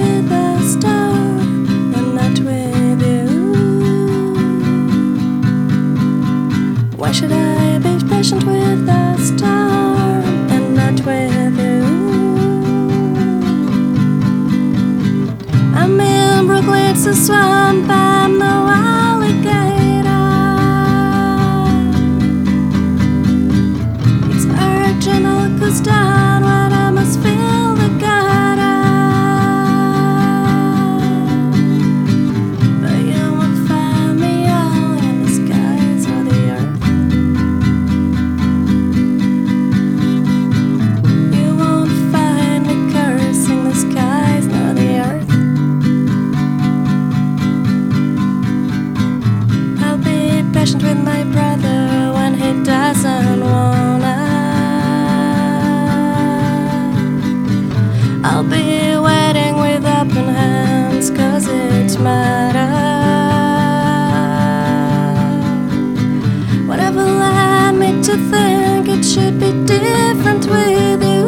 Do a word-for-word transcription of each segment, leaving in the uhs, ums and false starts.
with a star and not with you? Why should I be patient with a star and not with you? I'm in Brooklyn, it's a swamp, I'm no alligator. It's original, goes down when I must feel the gutter. But you won't find me all in the skies or the earth. You won't find me cursing the skies nor the earth. I'll be patient with my brother when he doesn't wanna. I'll be waiting with open hands, cause it matters. Whatever led me to think it should be different with you.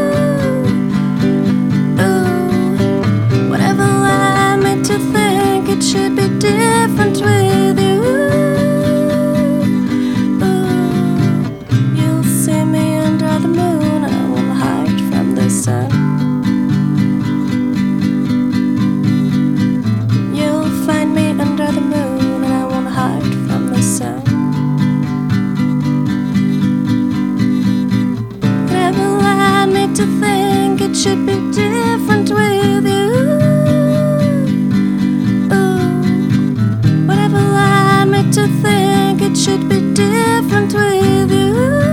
Ooh. Whatever led me to think it should be different with you. Ooh. You'll see me under the moon, I will hide from the sun. Under the moon, and I won't hide from the sun. Whatever led me to think it should be different with you. Ooh. Whatever led me to think it should be different with you.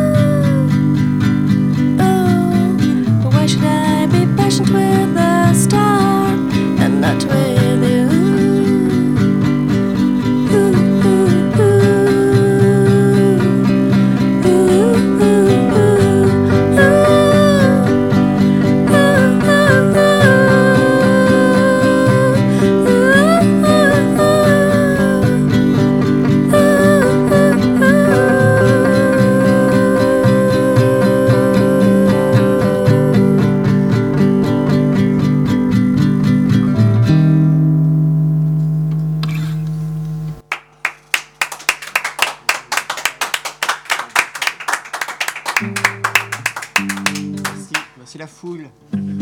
Ooh. But why should I be patient with a star and not with you? Merci, merci la foule.